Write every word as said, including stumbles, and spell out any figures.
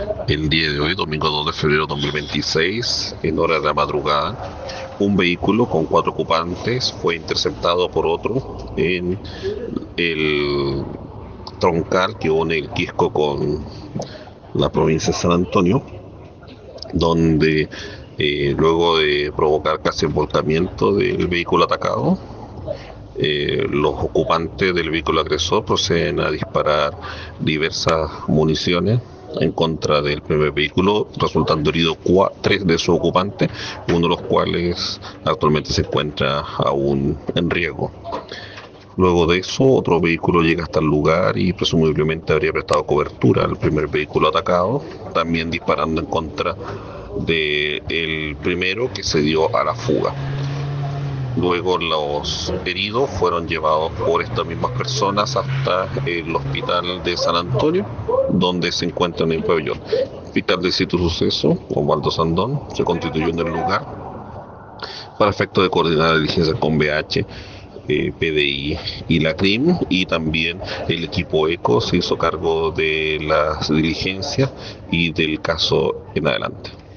El día de hoy, domingo dos de febrero de dos mil veintiséis, en hora de la madrugada, un vehículo con cuatro ocupantes fue interceptado por otro en el troncal que une el Quisco con la provincia de San Antonio, donde eh, luego de provocar casi el volcamiento del vehículo atacado, eh, los ocupantes del vehículo agresor proceden a disparar diversas municiones en contra del primer vehículo, resultando heridos tres de sus ocupantes, uno de los cuales actualmente se encuentra aún en riesgo. Luego de eso, otro vehículo llega hasta el lugar y presumiblemente habría prestado cobertura al primer vehículo atacado, también disparando en contra del primero, que se dio a la fuga. Luego los heridos fueron llevados por estas mismas personas hasta el hospital de San Antonio, donde se encuentran en pabellón. Hospital de sitio suceso, Osvaldo Sandón, se constituyó en el lugar para efecto de coordinar la diligencia con B H, eh, P D I y la C R I M, y también el equipo ECO se hizo cargo de las diligencias y del caso en adelante.